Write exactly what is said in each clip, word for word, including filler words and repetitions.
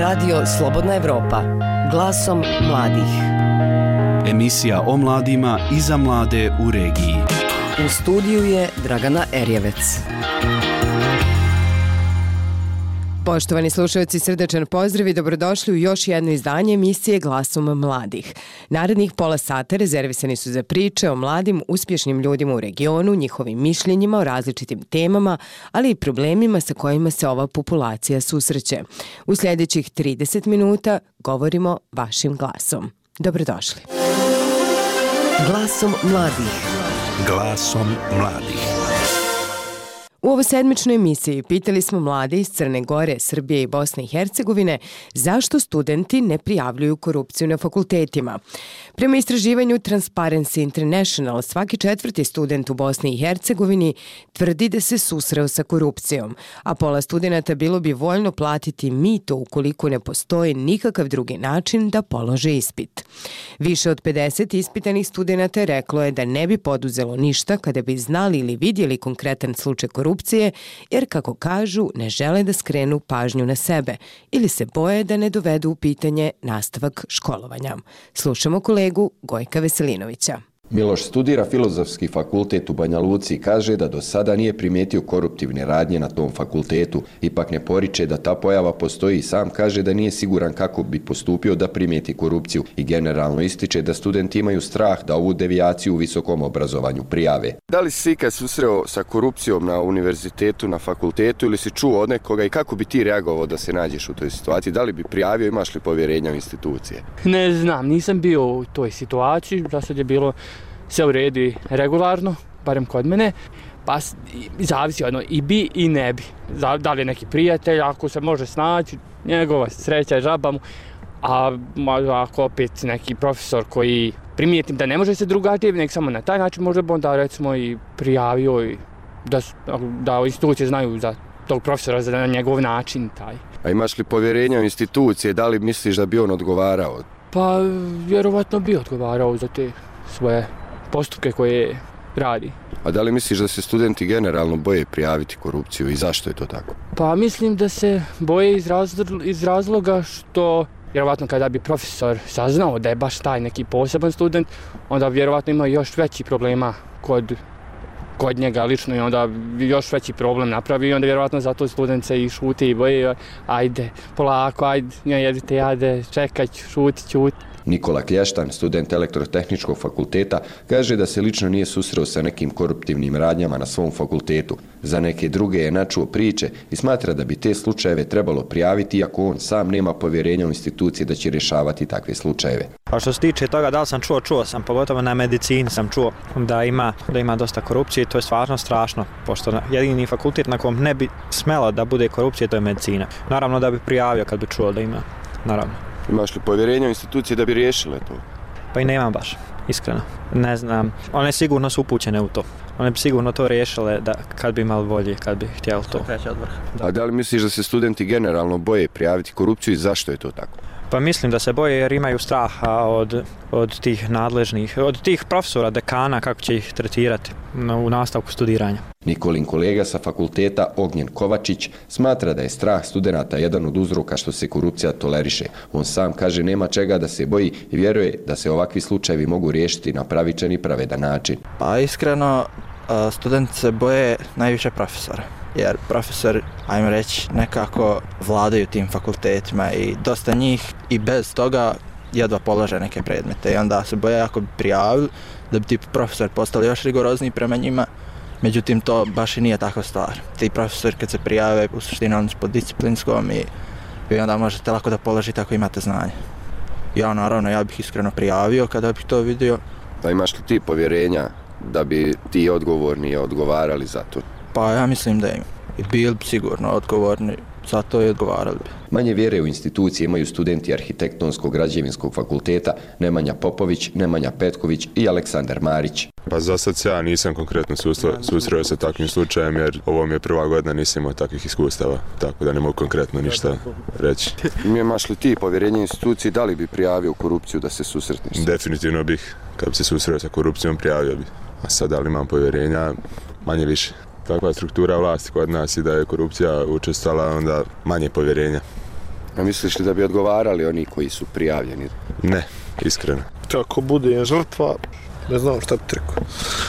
Radio Slobodna Evropa, glasom mladih. Emisija o mladima i za mlade u regiji. U studiju je Dragana Erjevec. Poštovani slušalci, srdačan pozdrav i dobrodošli u još jedno izdanje emisije Glasom mladih. Narednih pola sata rezervisani su za priče o mladim, uspješnim ljudima u regionu, njihovim mišljenjima o različitim temama, ali i problemima sa kojima se ova populacija susreće. U sljedećih trideset minuta govorimo vašim glasom. Dobrodošli. Glasom mladih. Glasom mladih. U ovoj sedmičnoj emisiji pitali smo mlade iz Crne Gore, Srbije i Bosne i Hercegovine zašto studenti ne prijavljuju korupciju na fakultetima. Prema istraživanju Transparency International, svaki četvrti student u Bosni i Hercegovini tvrdi da se susreo sa korupcijom, a pola studenata bilo bi voljno platiti mito ukoliko ne postoji nikakav drugi način da polože ispit. Više od pedeset ispitanih studenata reklo je da ne bi poduzelo ništa kada bi znali ili vidjeli konkretan slučaj korupcije, jer, kako kažu, ne žele da skrenu pažnju na sebe ili se boje da ne dovedu u pitanje nastavak školovanja. Slušamo kolegu Gojka Veselinovića. Miloš studira Filozofski fakultet u Banja Luci i kaže da do sada nije primijetio koruptivne radnje na tom fakultetu. Ipak ne poriče da ta pojava postoji i sam kaže da nije siguran kako bi postupio da primijeti korupciju i generalno ističe da studenti imaju strah da ovu devijaciju u visokom obrazovanju prijave. Da li si ikad susreo sa korupcijom na univerzitetu, na fakultetu ili si čuo od nekoga i kako bi ti reagovao da se nađeš u toj situaciji? Da li bi prijavio, imaš li povjerenja u institucije? Ne znam, nisam bio u toj situaciji, da sad je bilo sve u redu i regularno, barem kod mene, pa zavisi jedno i bi i ne bi. Da li je neki prijatelj, ako se može snaći, njegova sreća je žaba mu, a ako opet neki profesor koji primijetim da ne može se drugačije, nek samo na taj način može bi onda recimo i prijavio i da, da institucije znaju za tog profesora za njegov način taj. A imaš li povjerenja u institucije, da li misliš da bi on odgovarao? Pa vjerovatno bi odgovarao za te svoje postupke koje radi. A da li misliš da se studenti generalno boje prijaviti korupciju i zašto je to tako? Pa mislim da se boje iz, razlo- iz razloga što vjerovatno kada bi profesor saznao da je baš taj neki poseban student, onda vjerovatno ima još veći problema kod, kod njega lično i onda još veći problem napravi i onda vjerovatno zato student se i šuti i boje, ajde polako, ajde, ne jedite jade, čekaj, šuti, ćuti. Nikola Klještan, student Elektrotehničkog fakulteta, kaže da se lično nije susreo sa nekim koruptivnim radnjama na svom fakultetu. Za neke druge je načuo priče i smatra da bi te slučajeve trebalo prijaviti, iako on sam nema povjerenja u institucije da će rješavati takve slučajeve. A što se tiče toga da li sam čuo, čuo sam, pogotovo na medicini sam čuo da ima, da ima dosta korupcije i to je stvarno strašno, pošto jedini fakultet na kom ne bi smelo da bude korupcije, to je medicina. Naravno da bi prijavio kad bi čuo da ima, naravno. Imaš li povjerenja u institucije da bi riješile to? Pa i nemam baš, iskreno. Ne znam, one sigurno su upućene u to. One bi sigurno to riješile da, kad bi imali volje, kad bi htjeli to. Da. A da li misliš da se studenti generalno boje prijaviti korupciju i zašto je to tako? Pa mislim da se boje jer imaju straha od, od tih nadležnih, od tih profesora, dekana, kako će ih tretirati u nastavku studiranja. Nikolin kolega sa fakulteta Ognjen Kovačić smatra da je strah studenata jedan od uzroka što se korupcija toleriše. On sam kaže nema čega da se boji i vjeruje da se ovakvi slučajevi mogu riješiti na pravičan i pravedan način. Pa iskreno, studenti se boje najviše profesora. Jer profesor, ajmo reći, nekako vladaju tim fakultetima i dosta njih i bez toga jedva polože neke predmete i onda se boje ako bi prijavili da bi ti profesor postali još rigorozniji prema njima, međutim to baš i nije takva stvar. Ti profesori kad se prijave u suštini oni su pod disciplinskom i, i onda možete lako da položite ako imate znanje. Ja naravno, ja bih iskreno prijavio kada bih to vidio. Da imaš li ti povjerenja da bi ti odgovorni odgovarali za to? Pa ja mislim da im i bili bi sigurno odgovorni, zato i odgovarali bi. Manje vjere u institucije imaju studenti Arhitektonskog građevinskog fakulteta Nemanja Popović, Nemanja Petković i Aleksandar Marić. Pa za sad se ja nisam konkretno susreo sa takvim slučajem jer ovo mi je prva godina, nisam imao takvih iskustava, tako da ne mogu konkretno ništa reći. Imaš li ti povjerenje institucije, da li bi prijavio korupciju da se susretneš? Definitivno bih, kad bi se susreo sa korupcijom, prijavio bi. A sad da li imam povjerenja, manje više. Takva struktura vlasti kod nas i da je korupcija učestala, onda manje povjerenja. A misliš li da bi odgovarali oni koji su prijavljeni? Ne, iskreno. Ako bude žrtva, ne znam šta bi rekao.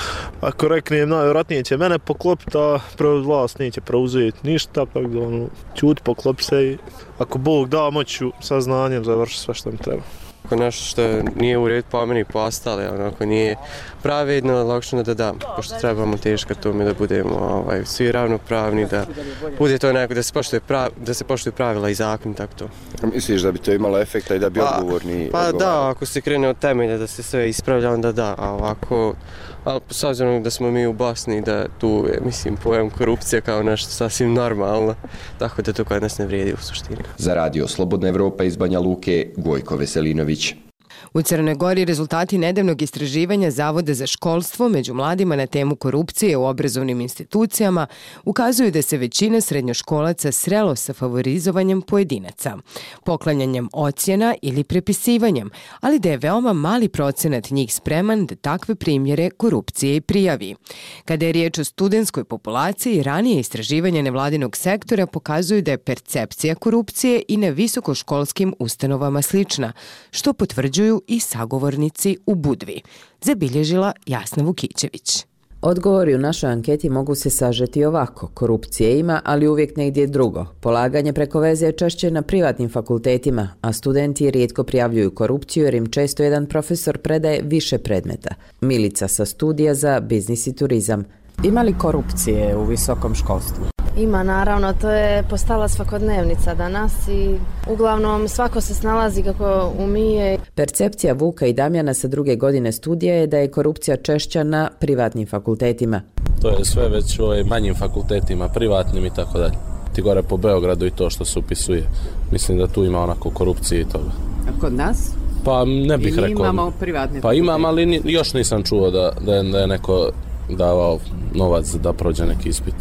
Ako reknem, najvjerojatnije će mene poklopiti, a vlast neće preuzeti ništa, tako da ono, ćuti, poklopi se i ako Bog da, moću saznanjem završiti sve što mi treba. Ako nešto što nije u redu po meni, po ostale, ako nije pravedno, lakše da dam, pošto trebamo teška tome da budemo ovaj, svi ravnopravni, da bude to neko, da se poštuje, prav, da se poštuju pravila i zakon, tako to. A misliš da bi to imalo efekta i da bi pa, odgovorni Pa odgovarali? Da, ako se krene od temelja da se sve ispravlja, onda da, a ovako, ali s obzirom da smo mi u Bosni, da tu je, mislim, pojam korupcija kao nešto sasvim normalno, tako da to kod nas ne vrijedi u suštini. Za radio Slobodna Evropa iz Banja Luke, Gojko Veselinović. U Crnoj Gori rezultati nedavnog istraživanja Zavoda za školstvo među mladima na temu korupcije u obrazovnim institucijama ukazuju da se većina srednjoškolaca srelo sa favorizovanjem pojedinaca, poklanjanjem ocjena ili prepisivanjem, ali da je veoma mali procenat njih spreman da takve primjere korupcije i prijavi. Kada je riječ o studentskoj populaciji, ranije istraživanja nevladinog sektora pokazuju da je percepcija korupcije i na visokoškolskim ustanovama slična, što potvrđuju i sagovornici u Budvi, zabilježila Jasna Vukićević. Odgovori u našoj anketi mogu se sažeti ovako. Korupcije ima, ali uvijek negdje drugo. Polaganje preko veze je češće na privatnim fakultetima, a studenti rijetko prijavljuju korupciju jer im često jedan profesor predaje više predmeta. Milica sa studija za biznis i turizam. Ima li korupcije u visokom školstvu? Ima, naravno, to je postala svakodnevnica danas i uglavnom svako se snalazi kako umije. Percepcija Vuka i Damjana sa druge godine studija je da je korupcija češća na privatnim fakultetima. To je sve već u ovim manjim fakultetima, privatnim i tako dalje. Ti gore po Beogradu i to što se upisuje. Mislim da tu ima onako korupcije i toga. A kod nas? Pa ne bih rekao. Imamo privatne Pa imam, ali još nisam čuo da, da, je, da je neko davao novac da prođe neki ispit.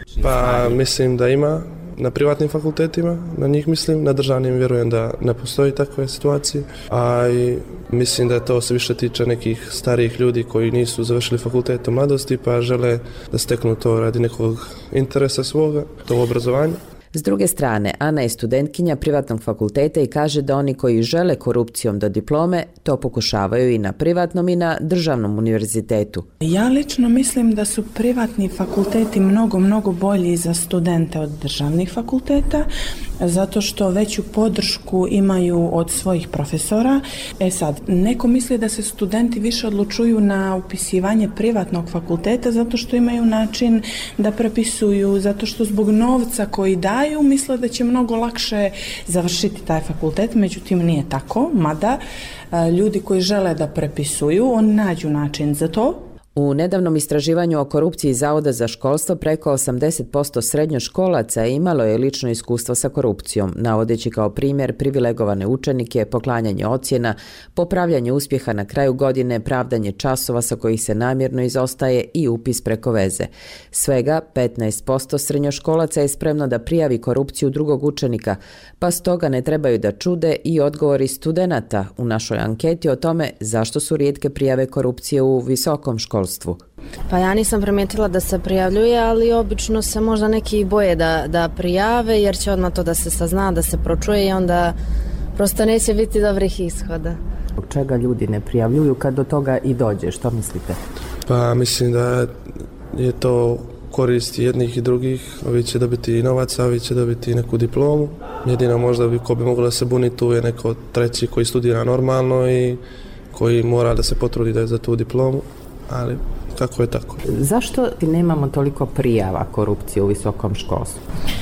Pa mislim da ima na privatnim fakultetima, na njih mislim, na državnim vjerujem da ne postoji takve situacije, a i mislim da to se više tiče nekih starijih ljudi koji nisu završili fakultet u mladosti pa žele da steknu to radi nekog interesa svoga, to obrazovanje. S druge strane, Ana je studentkinja privatnog fakulteta i kaže da oni koji žele korupcijom do diplome to pokušavaju i na privatnom i na državnom univerzitetu. Ja lično mislim da su privatni fakulteti mnogo, mnogo bolji za studente od državnih fakulteta, zato što veću podršku imaju od svojih profesora. E sad, neko misli da se studenti više odlučuju na upisivanje privatnog fakulteta zato što imaju način da prepisuju, zato što zbog novca koji daju misle da će mnogo lakše završiti taj fakultet, međutim nije tako, mada ljudi koji žele da prepisuju, oni nađu način za to. U nedavnom istraživanju o korupciji Zavoda za školstvo preko osamdeset posto srednjoškolaca imalo je lično iskustvo sa korupcijom, navodeći kao primjer privilegovane učenike, poklanjanje ocjena, popravljanje uspjeha na kraju godine, pravdanje časova sa kojih se namjerno izostaje i upis preko veze. Svega petnaest posto srednjoškolaca je spremno da prijavi korupciju drugog učenika, pa stoga ne trebaju da čude i odgovori studenata u našoj anketi o tome zašto su rijetke prijave korupcije u visokom školstvu. Pa ja nisam primijetila da se prijavljuje, ali obično se možda neki boje da, da prijave jer će odmah to da se sazna, da se pročuje i onda prosto neće biti dobrih ishoda. Zbog čega ljudi ne prijavljuju kad do toga i dođe? Što mislite? Pa mislim da je to korist jednih i drugih. Ovi će dobiti novac, a ovi će dobiti neku diplomu. Jedino možda bi ko bi moglo da se buni tu je neko treći koji studira normalno i koji mora da se potrudi da je za tu diplomu. Ali kako je tako. Zašto nemamo toliko prijava korupcije u visokom školstvu?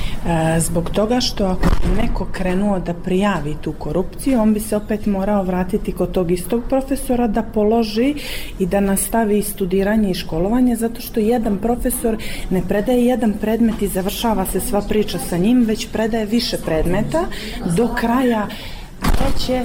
E, zbog toga što ako bi neko krenuo da prijavi tu korupciju, on bi se opet morao vratiti kod tog istog profesora da položi i da nastavi studiranje i školovanje, zato što jedan profesor ne predaje jedan predmet i završava se sva priča sa njim, već predaje više predmeta do kraja treće,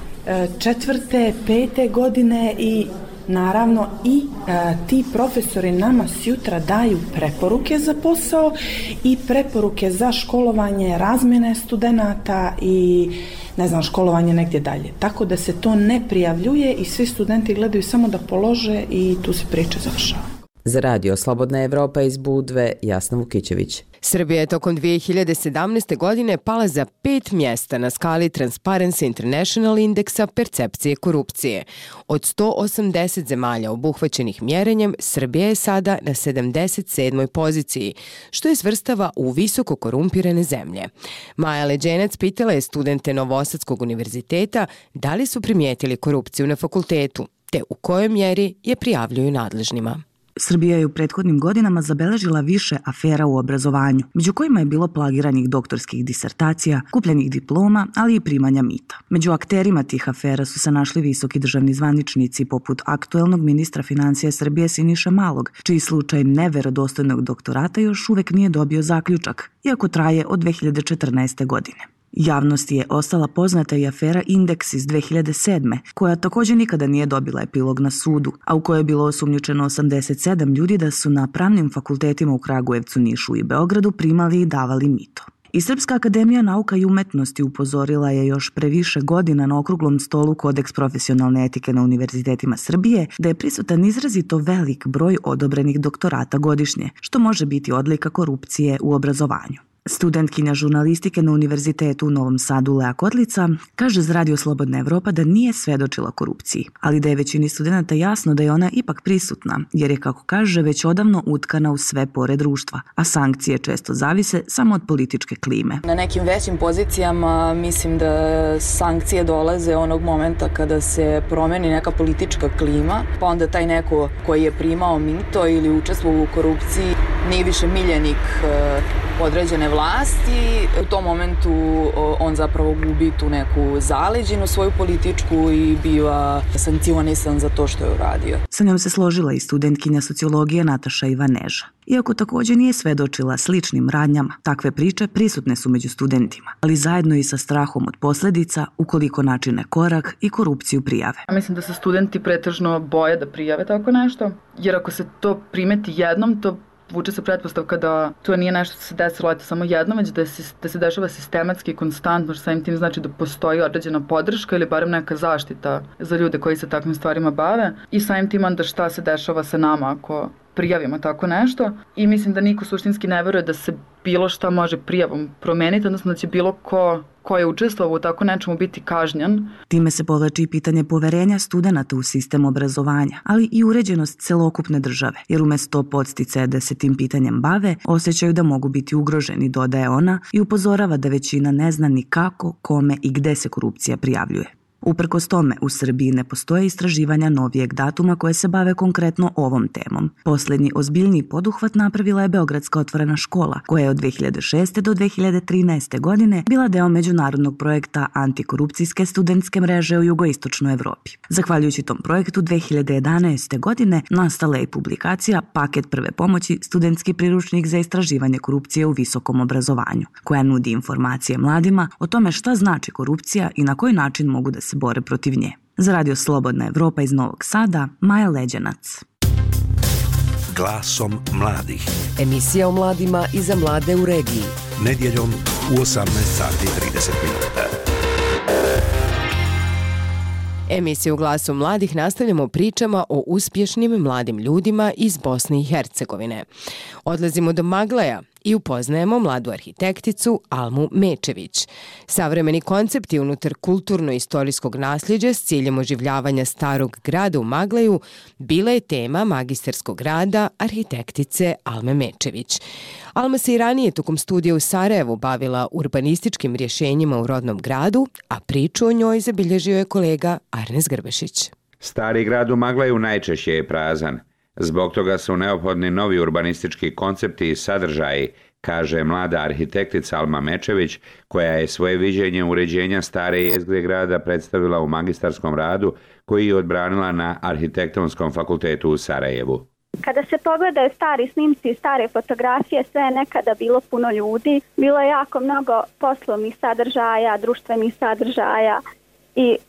četvrte, pete godine i naravno i e, ti profesori nama sjutra daju preporuke za posao i preporuke za školovanje, razmjene studenata i ne znam, školovanje negdje dalje. Tako da se to ne prijavljuje i svi studenti gledaju samo da polože i tu se priča završava. Za radio Slobodna Evropa iz Budve, Jasna Vukićević. Srbija je tokom dvije hiljade sedamnaeste. godine pala za pet mjesta na skali Transparency International indeksa percepcije korupcije. Od sto osamdeset zemalja obuhvaćenih mjerenjem, Srbija je sada na sedamdeset sedmoj poziciji, što je svrstava u visoko korumpirane zemlje. Maja Leđenac pitala je studente Novosadskog univerziteta da li su primijetili korupciju na fakultetu, te u kojoj mjeri je prijavljuju nadležnima. Srbija je u prethodnim godinama zabeležila više afera u obrazovanju, među kojima je bilo plagiranih doktorskih disertacija, kupljenih diploma, ali i primanja mita. Među akterima tih afera su se našli visoki državni zvaničnici poput aktuelnog ministra financija Srbije Siniše Malog, čiji slučaj neverodostojnog doktorata još uvek nije dobio zaključak, iako traje od dve hiljade četrnaeste. godine. Javnosti je ostala poznata i afera Indeks iz dve hiljade sedme. koja također nikada nije dobila epilog na sudu, a u kojoj je bilo osumnjičeno osamdeset sedam ljudi da su na pravnim fakultetima u Kragujevcu, Nišu i Beogradu primali i davali mito. I Srpska akademija nauka i umetnosti upozorila je još pre više godina na okruglom stolu Kodeks profesionalne etike na univerzitetima Srbije da je prisutan izrazito velik broj odobrenih doktorata godišnje, što može biti odlika korupcije u obrazovanju. Studentkinja žurnalistike na Univerzitetu u Novom Sadu Lea Kotlica kaže za Radio Slobodna Evropa da nije svedočila korupciji, ali da je većini studenta jasno da je ona ipak prisutna, jer je, kako kaže, već odavno utkana u sve pore društva, a sankcije često zavise samo od političke klime. Na nekim većim pozicijama mislim da sankcije dolaze onog momenta kada se promeni neka politička klima, pa onda taj neko koji je primao mito ili učestvovao u korupciji nije više miljenik određene vlasti. U tom momentu on zapravo gubi tu neku zaleđinu svoju političku i biva sankcionisan za to što je uradio. Sa njom se složila i studentkinja sociologije Nataša Ivaneža. Iako također nije svedočila sličnim radnjama, takve priče prisutne su među studentima, ali zajedno i sa strahom od posljedica ukoliko načine korak i korupciju prijave. Mislim da se studenti pretežno boje da prijave tako nešto, jer ako se to primeti jednom, to vuče se pretpostavka da to nije nešto što se desilo eto samo jednom, već da, se, da se dešava sistematski i konstantno, što samim tim znači da postoji određena podrška ili barem neka zaštita za ljude koji se takvim stvarima bave i samim tim onda šta se dešava sa nama ako prijavimo tako nešto i mislim da niko suštinski ne veruje da se bilo šta može prijavom promeniti, odnosno da će bilo ko ko je učestvovao u tako nečemu biti kažnjen. Time se povlači i pitanje poverenja studenata u sistem obrazovanja, ali i uređenost celokupne države, jer umjesto podsticaja da se tim pitanjem bave, osjećaju da mogu biti ugroženi, dodaje ona i upozorava da većina ne zna ni kako, kome i gde se korupcija prijavljuje. Uprkos tome, u Srbiji ne postoje istraživanja novijeg datuma koje se bave konkretno ovom temom. Posljednji ozbiljniji poduhvat napravila je Beogradska otvorena škola, koja je od dve hiljade šeste. do dve hiljade trinaeste. godine bila deo međunarodnog projekta antikorupcijske studentske mreže u jugoistočnoj Evropi. Zahvaljujući tom projektu dve hiljade jedanaeste. godine nastala je publikacija Paket prve pomoći, studentski priručnik za istraživanje korupcije u visokom obrazovanju, koja nudi informacije mladima o tome šta znači korupcija i na koji način mogu da se bore protiv nje. Za Radio Slobodna Evropa iz Novog Sada, Maja Leđenac. Glasom mladih. Emisija o mladima i za mlade u regiji. Nedjeljom u osamnaest sati i trideset minuta. Emisiju Glasom mladih nastavljamo pričama o uspješnim mladim ljudima iz Bosne i Hercegovine. Odlazimo do Maglaja i upoznajemo mladu arhitekticu Almu Mečević. Savremeni koncepti unutar kulturno-istorijskog nasljeđa s ciljem oživljavanja starog grada u Maglaju bila je tema magistarskog rada arhitektice Alme Mečević. Alma se i ranije tokom studija u Sarajevu bavila urbanističkim rješenjima u rodnom gradu, a priču o njoj zabilježio je kolega Arnes Grbešić. Stari grad u Maglaju najčešće je prazan. Zbog toga su neophodni novi urbanistički koncepti i sadržaji, kaže mlada arhitektica Alma Mečević, koja je svoje viđenje uređenja stare jezgre grada predstavila u magistarskom radu koji je odbranila na Arhitektonskom fakultetu u Sarajevu. Kada se pogledaju stari snimci i stare fotografije, sve je nekada bilo puno ljudi, bilo je jako mnogo poslovnih sadržaja, društvenih sadržaja i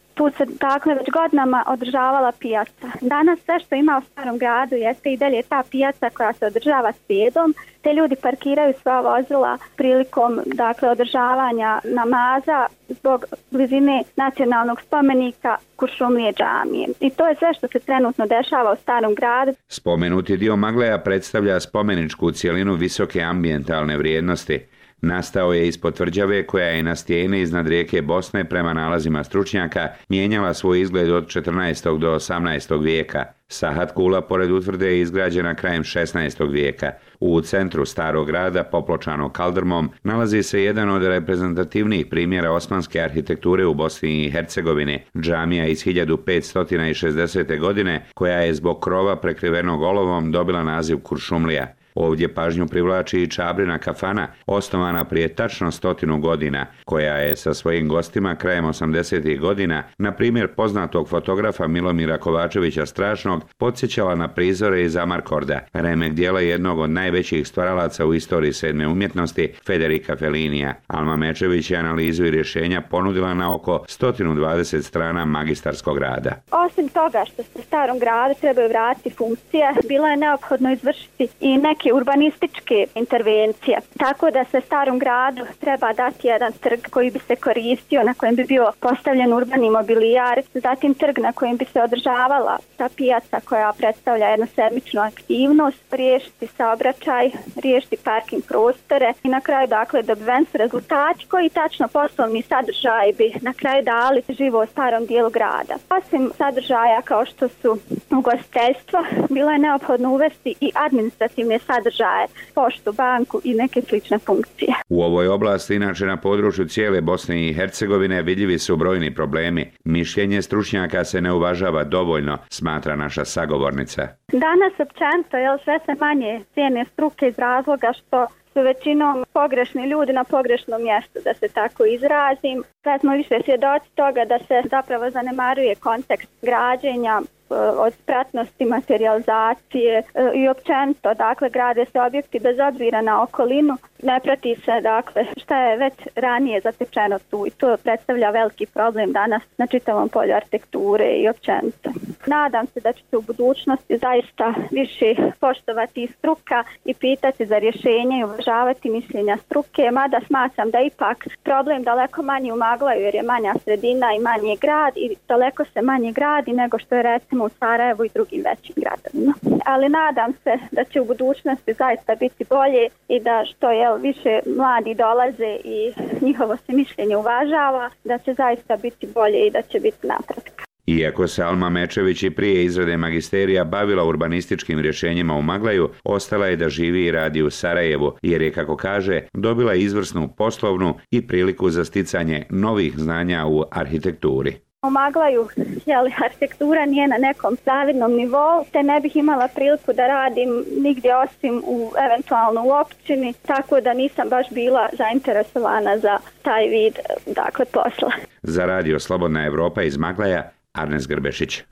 Tu se dakle već godinama održavala pijaca. Danas sve što ima u Starom gradu jeste i dalje ta pijaca koja se održava srijedom. Te ljudi parkiraju sva vozila prilikom dakle održavanja namaza zbog blizine nacionalnog spomenika Kuršumlije džamije. I to je sve što se trenutno dešava u Starom gradu. Spomenuti dio Magleja predstavlja spomeničku cjelinu visoke ambijentalne vrijednosti. Nastao je ispod tvrđave koja je na stijeni iznad rijeke Bosne prema nalazima stručnjaka mijenjala svoj izgled od četrnaestog do osamnaestog vijeka. Sahat kula pored utvrde je izgrađena krajem šesnaestog vijeka. U centru starog grada, popločanog kaldrmom, nalazi se jedan od reprezentativnijih primjera osmanske arhitekture u Bosni i Hercegovini, džamija iz hiljadu petsto šezdesete. godine, koja je zbog krova prekrivenog olovom dobila naziv Kuršumlija. Ovdje pažnju privlači i Čabrina kafana, osnovana prije tačno stotinu godina, koja je sa svojim gostima krajem osamdesetih godina, na primjer poznatog fotografa Milomira Kovačevića Strašnog, podsjećala na prizore iz Amarkorda, remek dijela jednog od najvećih stvaralaca u istoriji sedme umjetnosti, Federica Fellinija. Alma Mečević je analizu i rješenja ponudila na oko sto dvadeset strana magistarskog rada. Osim toga što se Starom gradu trebaju vratiti funkcije, bilo je neophodno izvršiti i neke urbanističke intervencije. Tako da se Starom gradu treba dati jedan trg koji bi se koristio, na kojem bi bio postavljen urbani mobilijar, zatim trg na kojem bi se održavala ta pijaca koja predstavlja jednu sedmičnu aktivnost, riješiti saobraćaj, riješiti parking prostore i na kraju dakle dobiven su rezultati koji tačno poslovni sadržaj bi na kraju dali živo u starom dijelu grada. Osim sadržaja kao što su ugostiteljstvo, bilo je neophodno uvesti i administrativne sadržaje, poštu, banku i neke slične funkcije. U ovoj oblasti, inače na području cijele Bosne i Hercegovine, vidljivi su brojni problemi. Mišljenje stručnjaka se ne uvažava dovoljno, smatra naša sagovornica. Danas općenito je sve se manje cijene struke iz razloga što su većinom pogrešni ljudi na pogrešnom mjestu, da se tako izrazim. Sve smo više svjedoci toga da se zapravo zanemaruje kontekst građenja, od spratnosti, materijalizacije i općenito, dakle, grade se objekti bez obzira na okolinu, ne prati se, dakle, šta je već ranije zatečeno tu i to predstavlja veliki problem danas na čitavom polju arhitekture i općenito. Nadam se da će se u budućnosti zaista više poštovati struka i pitati za rješenje i uvažavati mišljenja struke, mada smatram da ipak problem daleko manje u Maglaju jer je manja sredina i manje grad i daleko se manje gradi nego što je recimo u Sarajevu i drugim većim gradovima. Ali nadam se da će u budućnosti zaista biti bolje i da što je više mladi dolaze i njihovo se mišljenje uvažava, da će zaista biti bolje i da će biti napredak. Iako se Alma Mečević i prije izrade magisterija bavila urbanističkim rješenjima u Maglaju, ostala je da živi i radi u Sarajevu, jer je, kako kaže, dobila izvrsnu poslovnu i priliku za sticanje novih znanja u arhitekturi. U Maglaju jeli, arhitektura nije na nekom zavidnom nivou, te ne bih imala priliku da radim nigdje osim u eventualno u općini, tako da nisam baš bila zainteresovana za taj vid dakle, posla. Za radio Slobodna Evropa iz Maglaja, Arnes Grbešić.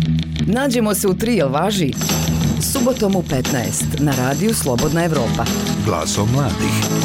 Nađemo se u tri, jel važi? Subotom u petnaest na radiju Slobodna Evropa. Glasom mladih.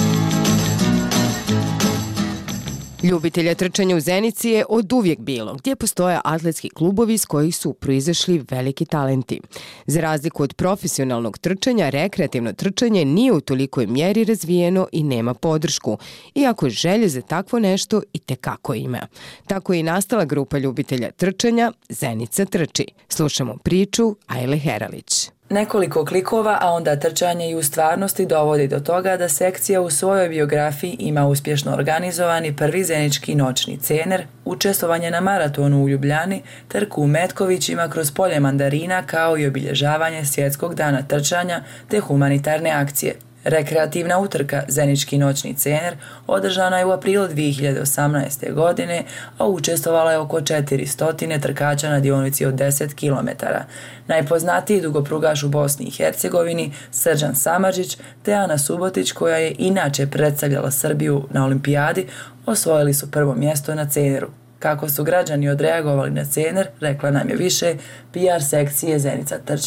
Ljubitelja trčanja u Zenici je od uvijek bilo, gdje postoje atletski klubovi iz kojih su proizašli veliki talenti. Za razliku od profesionalnog trčanja, rekreativno trčanje nije u tolikoj mjeri razvijeno i nema podršku, iako želje za takvo nešto i tekako ima. Tako je i nastala grupa ljubitelja trčanja Zenica trči. Slušamo priču Ajle Heralić. Nekoliko klikova, a onda trčanje i u stvarnosti dovodi do toga da sekcija u svojoj biografiji ima uspješno organizovani prvi zenički noćni cener, učestvovanje na maratonu u Ljubljani, trku u Metkovićima kroz polje mandarina kao i obilježavanje svjetskog dana trčanja te humanitarne akcije. Rekreativna utrka Zenički noćni cener održana je u aprilu dvije hiljade osamnaeste. godine, a učestvovala je oko četiristo trkača na dionici od deset kilometara. Najpoznatiji dugoprugaš u Bosni i Hercegovini, Srđan Samardžić te Ana Subotić, koja je inače predstavljala Srbiju na olimpijadi, osvojili su prvo mjesto na ceneru. Kako su građani odreagovali na cener, rekla nam je više P R sekcije Zenica trči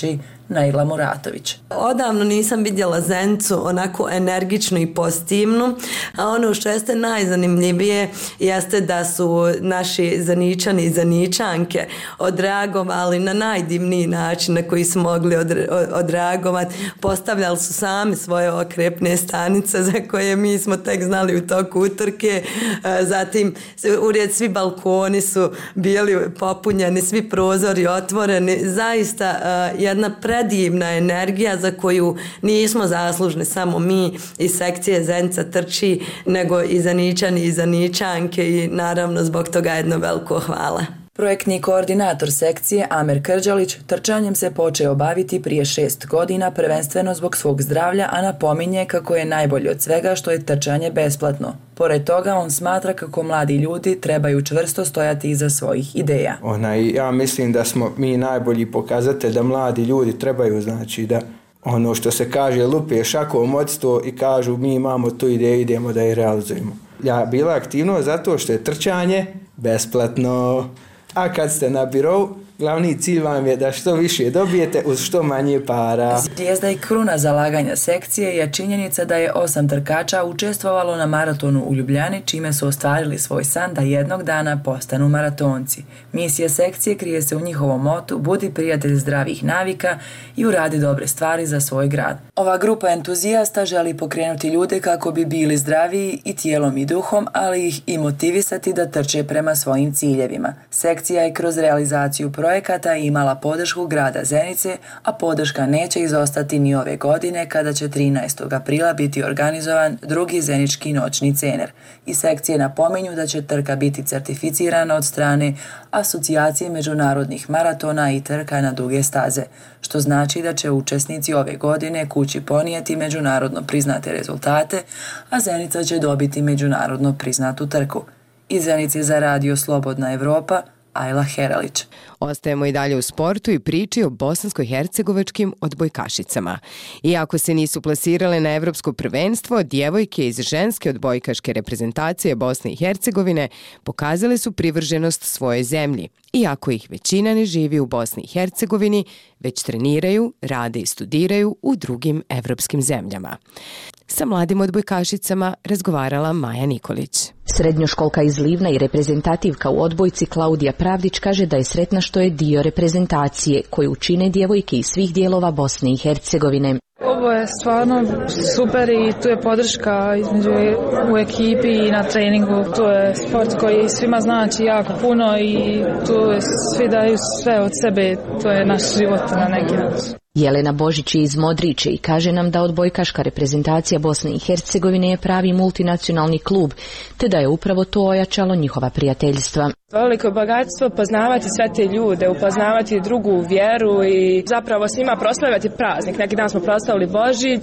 Naila Muratović. Odavno nisam vidjela Zenicu onako energičnu i pozitivnu, a ono što jeste najzanimljivije jeste da su naši Zeničani i Zeničanke odreagovali na najdivniji način na koji su mogli odreagovati. Postavljali su sami svoje okrepne stanice za koje mi smo tek znali u toku utrke. Zatim ured svi balkoni su bili popunjeni, svi prozori otvoreni. Zaista jedna predivna energija za koju nismo zaslužni samo mi iz sekcije Zenica trči, nego i Zeničani i Zeničanke i naravno zbog toga jedno veliko hvala. Projektni koordinator sekcije Amer Krđalić trčanjem se počeo baviti prije šest godina prvenstveno zbog svog zdravlja, a napominje kako je najbolje od svega što je trčanje besplatno. Pored toga on smatra kako mladi ljudi trebaju čvrsto stojati iza svojih ideja. Ona, ja mislim da smo mi najbolji pokazatelj da mladi ljudi trebaju, znači da ono što se kaže lupe šakom od sto i kažu mi imamo tu ideju, idemo da je realizujemo. Ja bila aktivno zato što je trčanje besplatno. A kad ste na birou, glavni cilj vam je da što više dobijete uz što manje para. Zvijezda i kruna zalaganja sekcije je činjenica da je osam trkača učestvovalo na maratonu u Ljubljani, čime su ostvarili svoj san da jednog dana postanu maratonci. Misija sekcije krije se u njihovom motu budi prijatelj zdravih navika i uradi dobre stvari za svoj grad. Ova grupa entuzijasta želi pokrenuti ljude kako bi bili zdraviji i tijelom i duhom, ali ih i motivisati da trče prema svojim ciljevima. Sekcija je kroz realizaciju projekata imala podršku grada Zenice, a podrška neće izostati ni ove godine kada će trinaestog aprila biti organizovan drugi zenički noćni cener. I sekcije napominju da će trka biti certificirana od strane Asocijacije međunarodnih maratona i trka na duge staze, što znači da će učesnici ove godine kući ponijeti međunarodno priznate rezultate, a Zenica će dobiti međunarodno priznatu trku. Iz Zenice za radio Slobodna Evropa, Ajla Heralić. Ostajemo i dalje u sportu i priči o bosansko-hercegovačkim odbojkašicama. Iako se nisu plasirale na evropsko prvenstvo, djevojke iz ženske odbojkaške reprezentacije Bosne i Hercegovine pokazale su privrženost svojoj zemlji. Iako ih većina ne živi u Bosni i Hercegovini, već treniraju, rade i studiraju u drugim evropskim zemljama. Sa mladim odbojkašicama razgovarala Maja Nikolić. Srednjoškolka iz Livna i reprezentativka u odbojci Klaudija Pravdić kaže da je sretna što je dio reprezentacije koju čine djevojke iz svih dijelova Bosne i Hercegovine. Ovo je stvarno super i tu je podrška između u ekipi i na treningu. To je sport koji svima znači jako puno i tu svi daju sve od sebe. To je naš život na neki način. Jelena Božić je iz Modriče i kaže nam da odbojkaška reprezentacija Bosne i Hercegovine je pravi multinacionalni klub, te da je upravo to ojačalo njihova prijateljstva. Veliko bogatstvo poznavati sve te ljude, upoznavati drugu vjeru i zapravo s njima proslavljati praznik. Neki dan smo proslavili Božić,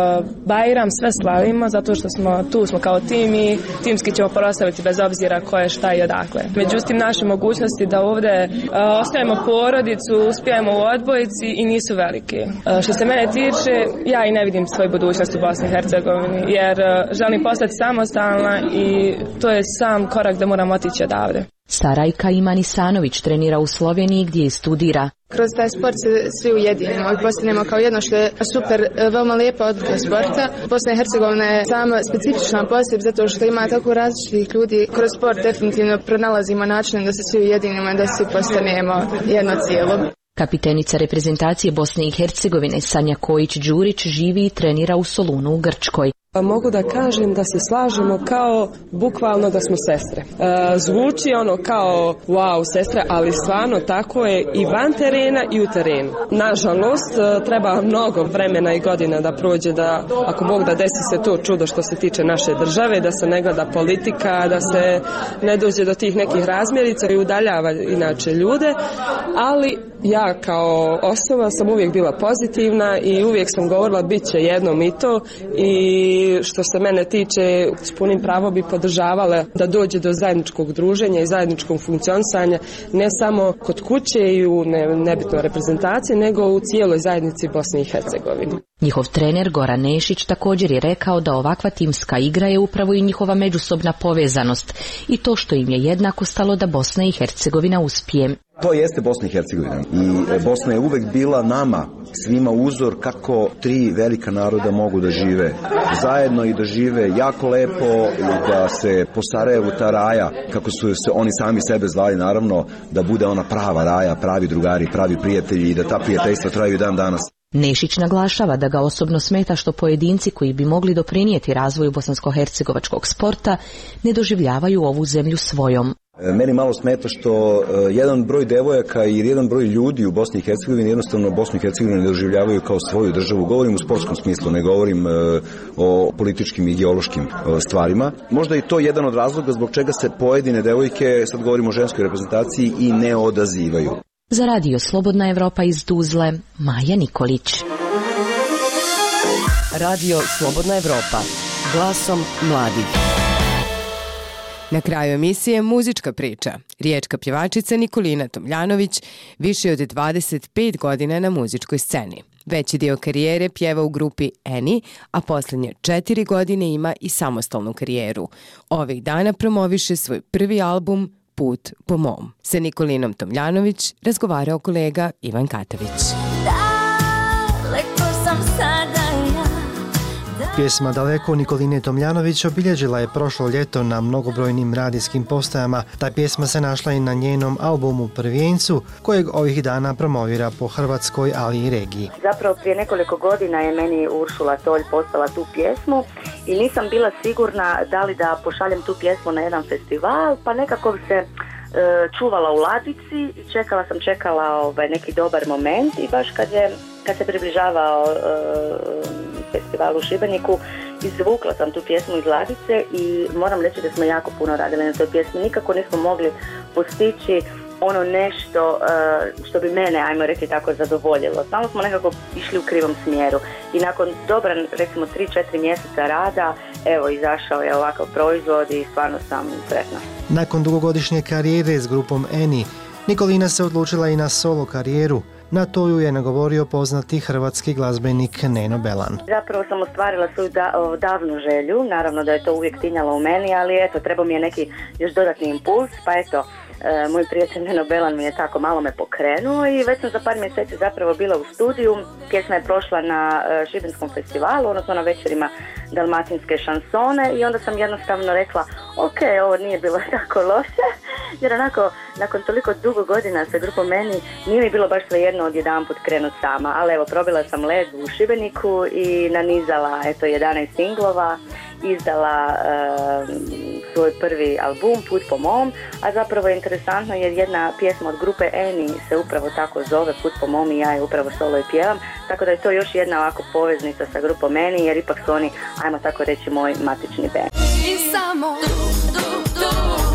Bajram, sve slavimo zato što smo tu smo kao tim i timski ćemo proslaviti bez obzira ko je šta i odakle. Međutim, naše mogućnosti da ovdje ostajemo porodicu, uspijemo u odbojci i nisu velike. Što se mene tiče, ja i ne vidim svoju budućnost u Bosni i Hercegovini jer želim postati samostalna i to je sam korak da moram otići odavde. Sarajka Iman Isanović trenira u Sloveniji gdje i studira. Kroz taj sport se svi ujedinimo i postanemo kao jedno što je super, veoma lijepa odlika sporta. Bosna i Hercegovina je sama specifična poseb zato što ima tako različitih ljudi. Kroz sport definitivno pronalazimo način da se svi ujedinimo i da svi postanemo jedno cijelo. Kapitenica reprezentacije Bosne i Hercegovine Sanja Kojić-Đurić živi i trenira u Solunu u Grčkoj. Mogu da kažem da se slažemo kao bukvalno da smo sestre. E, zvuči ono kao wow sestre, ali stvarno tako je i van terena i u terenu. Nažalost, treba mnogo vremena i godina da prođe da, ako Bog da desi se to čudo što se tiče naše države, da se ne gleda politika, da se ne dođe do tih nekih razmjerica i udaljava inače ljude, ali ja kao osoba sam uvijek bila pozitivna i uvijek sam govorila bit će jednom i to i što se mene tiče s punim pravom bi podržavala da dođe do zajedničkog druženja i zajedničkog funkcionisanja ne samo kod kuće i u ne, nebitnoj reprezentaciji nego u cijeloj zajednici Bosne i Hercegovine. Njihov trener Goran Nešić također je rekao da ovakva timska igra je upravo i njihova međusobna povezanost i to što im je jednako stalo da Bosna i Hercegovina uspije. To jeste Bosna i Hercegovina i Bosna je uvek bila nama svima uzor kako tri velika naroda mogu da žive zajedno i da žive jako lepo i da se po Sarajevu ta raja, kako su se oni sami sebe zvali naravno, da bude ona prava raja, pravi drugari, pravi prijatelji i da ta prijateljstva traju dan danas. Nešić naglašava da ga osobno smeta što pojedinci koji bi mogli doprinijeti razvoju bosansko-hercegovačkog sporta ne doživljavaju ovu zemlju svojom. Meni malo smeta što jedan broj devojaka i jedan broj ljudi u Bosni i Hercegovini jednostavno Bosnu i Hercegovinu ne doživljavaju kao svoju državu. Govorim u sportskom smislu, ne govorim o političkim i ideološkim stvarima. Možda je to jedan od razloga zbog čega se pojedine devojke, sad govorimo o ženskoj reprezentaciji, i ne odazivaju. Za radio Slobodna Evropa iz Tuzle, Maja Nikolić. Radio Slobodna Evropa, glasom mladih. Na kraju emisije muzička priča. Riječka pjevačica Nikolina Tomljanović više od dvadeset pet godina na muzičkoj sceni. Veći dio karijere pjeva u grupi Eni, a posljednje četiri godine ima i samostalnu karijeru. Ovih dana promoviše svoj prvi album Put po mom. Sa Nikolinom Tomljanović razgovarao kolega Ivan Katavić. Pjesma Daleko Nikoline Tomljanović obilježila je prošlo ljeto na mnogobrojnim radijskim postajama. Ta pjesma se našla i na njenom albumu Prvijencu, kojeg ovih dana promovira po Hrvatskoj, ali i regiji. Zapravo prije nekoliko godina je meni Uršula Tolj postala tu pjesmu i nisam bila sigurna da li da pošaljem tu pjesmu na jedan festival, pa nekako se e, čuvala u ladici i čekala sam, čekala ovaj, neki dobar moment i baš kad je kad se približavao e, festival u Šibeniku, izvukla sam tu pjesmu iz ladice i moram reći da smo jako puno radili na toj pjesmi. Nikako nismo mogli postići ono nešto uh, što bi mene, ajmo reći tako, zadovoljilo. Samo smo nekako išli u krivom smjeru i nakon dobra, recimo tri četiri mjeseca rada, evo, izašao je ovakav proizvod i stvarno sam sretna. Nakon dugogodišnje karijere s grupom Eni, Nikolina se odlučila i na solo karijeru. Na to ju je nagovorio poznati hrvatski glazbenik Neno Belan. Zapravo sam ostvarila svoju da, davnu želju, naravno da je to uvijek tinjalo u meni, ali eto, trebao mi je neki još dodatni impuls, pa eto, e, moj prijatelj Neno Belan mi je tako malo me pokrenuo i već sam za par mjeseci zapravo bila u studiju. Pjesma je prošla na e, Šibenskom festivalu, odnosno na večerima dalmatinske šansone i onda sam jednostavno rekla, ok, ovo nije bilo tako loše, jer onako, nakon toliko dugo godina sa grupom Meni, nije mi bilo baš svejedno odjedanput krenut sama, ali evo, probila sam led u Šibeniku i nanizala, eto, jedanaest singlova, izdala uh, svoj prvi album Put po mom, a zapravo je interesantno jer jedna pjesma od grupe Eni se upravo tako zove, Put po mom, i ja je upravo solo i pjevam, tako da je to još jedna ovako poveznica sa grupom Eni, jer ipak su oni, ajmo tako reći, moj matični band. I samo tu, tu, tu,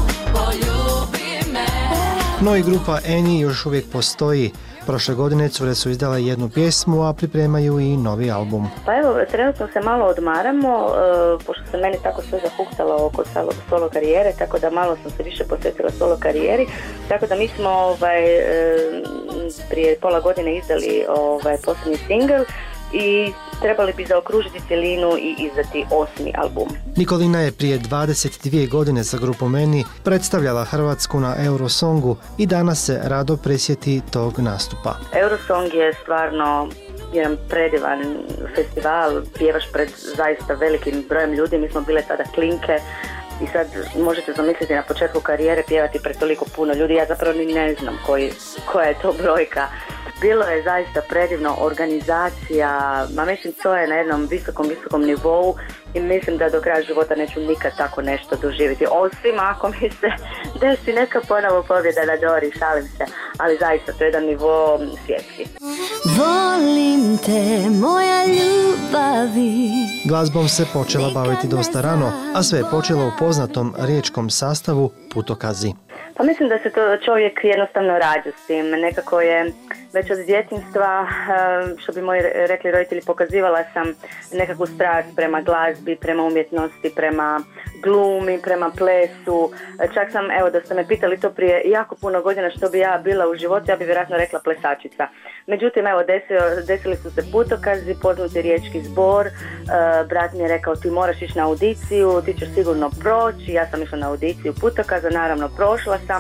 poljubi me. No i grupa Eni još uvijek postoji. Prošle godine cure su izdale jednu pjesmu, a pripremaju i novi album. Pa evo, trenutno se malo odmaramo, e, pošto se meni tako sve zapuktalo oko solo, solo karijere, tako da malo sam se više posvetila solo karijeri, tako da mi smo ovaj, e, prije pola godine izdali ovaj, posljednji single i trebali bi zaokružiti cjelinu i izdati osmi album. Nikolina je prije dvadeset dvije godine sa grupom Eni predstavljala Hrvatsku na Eurosongu i danas se rado prisjeti tog nastupa. Eurosong je stvarno jedan predivan festival, pjevaš pred zaista velikim brojem ljudi, mi smo bile tada klinke i sad možete zamisliti na početku karijere pjevati pred toliko puno ljudi, ja zapravo ni ne znam koji, koja je to brojka. Bilo je zaista predivno, organizacija, ma mislim to je na jednom visokom, visokom nivou i mislim da do kraja života neću nikad tako nešto doživjeti. Osim ako mi se desi neka ponovo pobjeda na Dori, šalim se, ali zaista to je jedan nivo svjetski. Volim te, moja ljubavi. Glazbom se počela baviti dosta rano, a sve je počelo u poznatom riječkom sastavu Putokazi. Pa mislim da se to čovjek jednostavno rađa s tim. Nekako je već od djetinjstva, što bi moji rekli roditelji, pokazivala sam nekakvu strast prema glazbi, prema umjetnosti, prema glumi, prema plesu. Čak sam, evo da ste me pitali to prije jako puno godina što bi ja bila u životu, ja bi vjerojatno rekla plesačica. Međutim, evo, desio, desili su se Putokazi, poznati riječki zbor, uh, brat mi je rekao ti moraš ići na audiciju, ti ćeš sigurno proći, ja sam išla na audiciju Putokaza, naravno prošla sam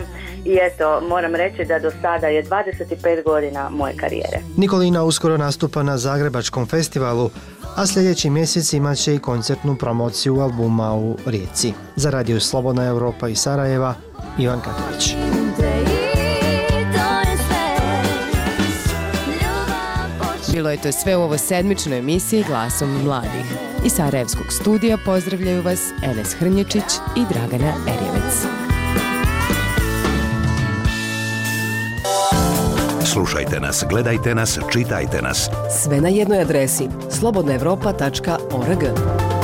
i eto, moram reći da do sada je dvadeset pet godina moje karijere. Nikolina uskoro nastupa na Zagrebačkom festivalu, a sljedeći mjesec imat će i koncertnu promociju albuma u Rijeci. Za Radio Slobodna Europa iz Sarajeva, Ivan Katović. Bilo je to sve u ovo sedmičnoj emisiji Glasom mladih. Iz Sarajevskog studija pozdravljaju vas Enes Hrnječić i Dragana Erjevec. Slušajte nas, gledajte nas, čitajte nas. Sve na jednoj adresi slobodna evropa tačka org.